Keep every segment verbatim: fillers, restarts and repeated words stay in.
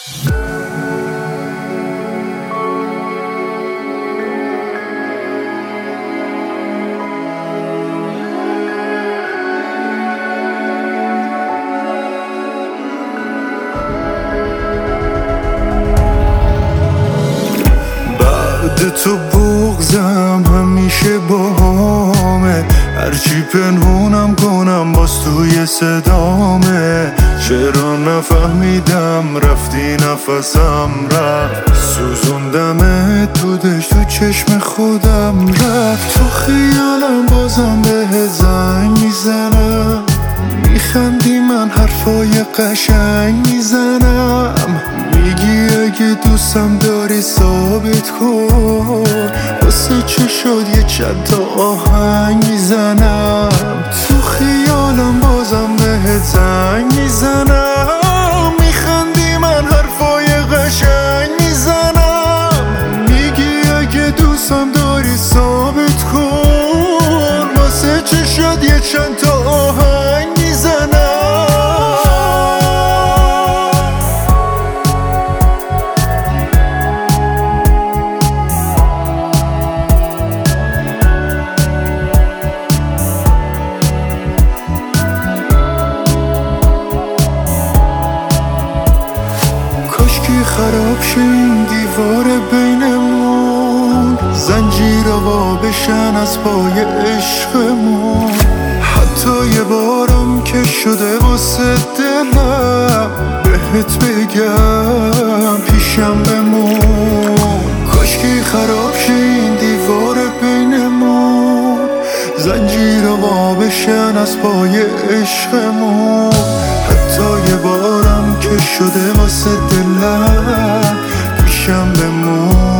تو بغضم همیشه باهامه، هرچی پنهونم کنم باز توی صدامه. چرا نفهمیدم رفتی نفسم رفت، سوزوندم تو دشت تو چشم خودم رفت. تو خیالم بازم به زنگ میزنم، میخندی من حرفای قشنگ میزنم. میگی اگه دوستم داری ثابت کن، واسه چه شد یه چند تا آهنگ میزنم. تو خیالم بازم بهت زنگ میزنم، میخندی من حرفای قشنگ میزنم. میگی اگه دوستم داری ثابت کن، واسه چه شد یه چند تا آهنگ میزنم. خراب شه این دیوار بینمون، زنجیرها بشن از پای عشقمون. حتی یه بارم که شده واسه دلم، بهت بگم پیشم بمون. کاشکی خراب شه این دیوار بینمون، زنجیرها بشن از پای عشقمون. حتی یه بارم که شده واسه دلم، پیشم بمون.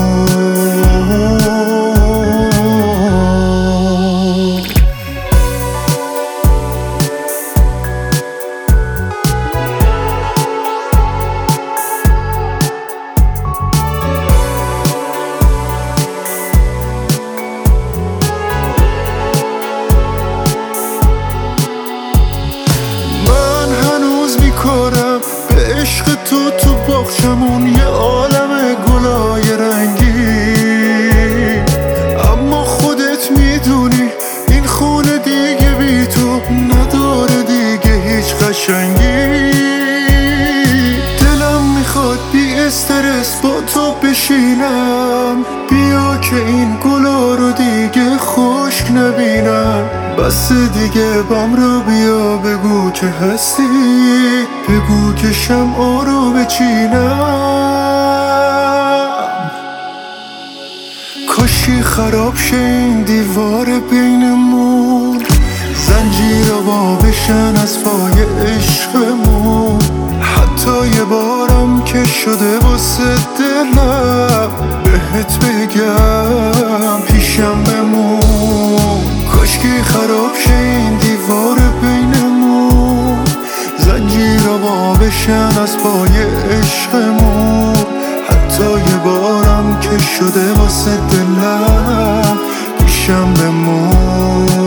میکنم به عشق تو تو باغچمون یه عالم گلای رنگی، اما خودت میدونی این خونه دیگه بی تو نداره دیگه هیچ قشنگی. دلم میخواد بی استرس با تو بشینم، بیا که این گلا رو دیگه خشک نبینم. بس دیگه بام رو بیا بگو که هستی، بگو که شمعا رو بچینم. کاشی خراب شه این دیوار بینمون، زنجیرها بشن از پای عشقمون. حتی یه بارم که شده واسه دلم، بهت بگم پیشم بمون. کاشکی خراب شه این دیوار بینمون، زنجیرها بشن از پای عشقمون. حتی یه بارم که شده واسه دلم، پیشم بمون.